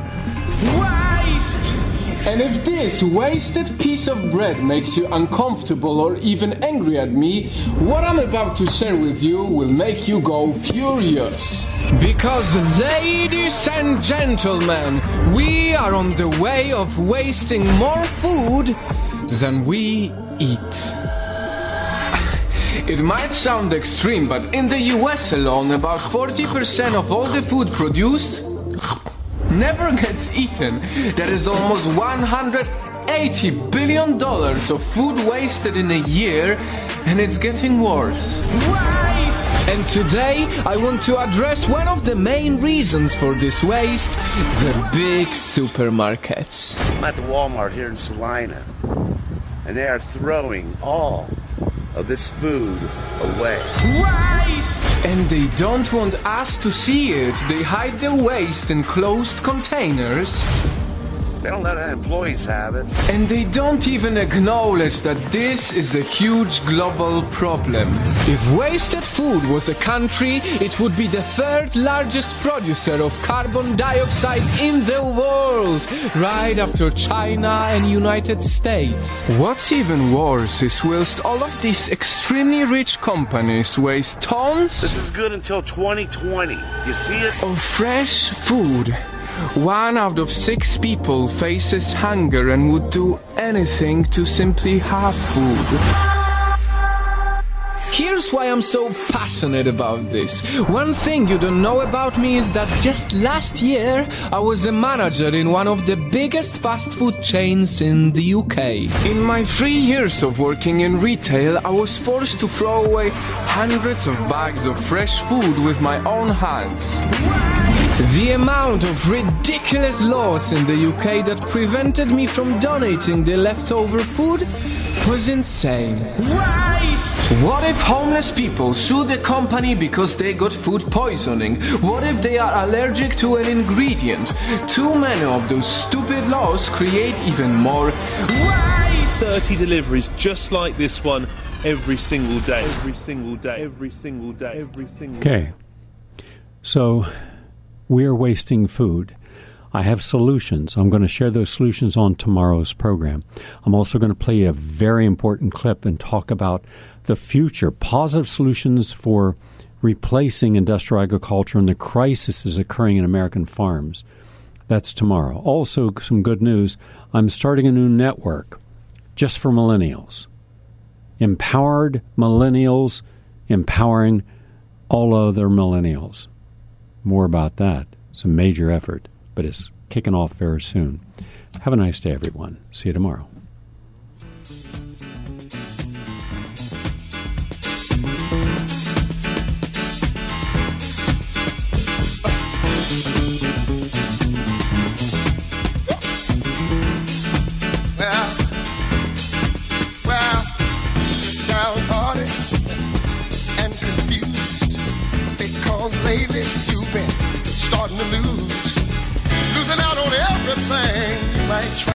S5: Waste! And if this wasted piece of bread makes you uncomfortable or even angry at me, what I'm about to share with you will make you go furious. Because, ladies and gentlemen, we are on the way of wasting more food than we eat. It might sound extreme, but in the U S alone, about forty percent of all the food produced never gets eaten. There is almost one hundred eighty billion dollars of food wasted in a year, and it's getting worse. Waste! And today, I want to address one of the main reasons for this waste, the big supermarkets.
S6: I'm at the Walmart here in Salina, and they are throwing all of this food away.
S5: Waste! And they don't want us to see it. They hide the waste in closed containers.
S6: They don't let our employees have it.
S5: And they don't even acknowledge that this is a huge global problem. If wasted food was a country, it would be the third largest producer of carbon dioxide in the world, right after China and United States. What's even worse is whilst all of these extremely rich companies waste tons...
S6: This is good until twenty twenty. You see it?
S5: ...of fresh food. One out of six people faces hunger and would do anything to simply have food. Here's why I'm so passionate about this. One thing you don't know about me is that just last year I was a manager in one of the biggest fast food chains in the U K. In my three years of working in retail, I was forced to throw away hundreds of bags of fresh food with my own hands. The amount of ridiculous laws in the U K that prevented me from donating the leftover food was insane. Waste! What if homeless people sue the company because they got food poisoning? What if they are allergic to an ingredient? Too many of those stupid laws create even more waste!
S7: thirty deliveries just like this one every single day. Every single day. Every single day. Every single day.
S3: Okay. So... we're wasting food. I have solutions. I'm going to share those solutions on tomorrow's program. I'm also going to play a very important clip and talk about the future, positive solutions for replacing industrial agriculture and the crises occurring in American farms. That's tomorrow. Also, some good news. I'm starting a new network just for millennials. Empowered millennials, empowering all other millennials. More about that. It's a major effort, but it's kicking off very soon. Have a nice day, everyone. See you tomorrow.
S8: Well, well, downhearted and confused because lately you've been starting to lose, losing out on everything you might try.